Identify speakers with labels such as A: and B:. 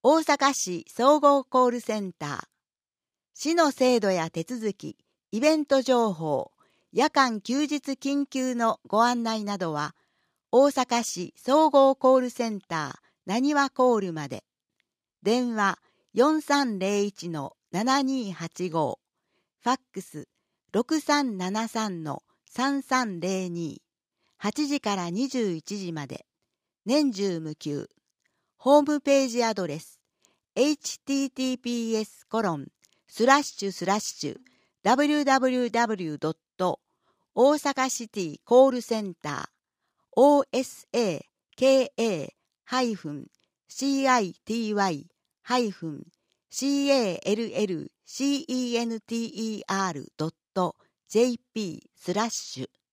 A: 大阪市総合コールセンター。市の制度や手続き、イベント情報、夜間休日緊急のご案内などは、大阪市総合コールセンターなにわコールまで。電話4301-7285、ファックス6373-3302、8時から21時まで。年中無休。ホームページアドレス https://www. 大阪シティコールセンター osaka-city-callcenter.jp/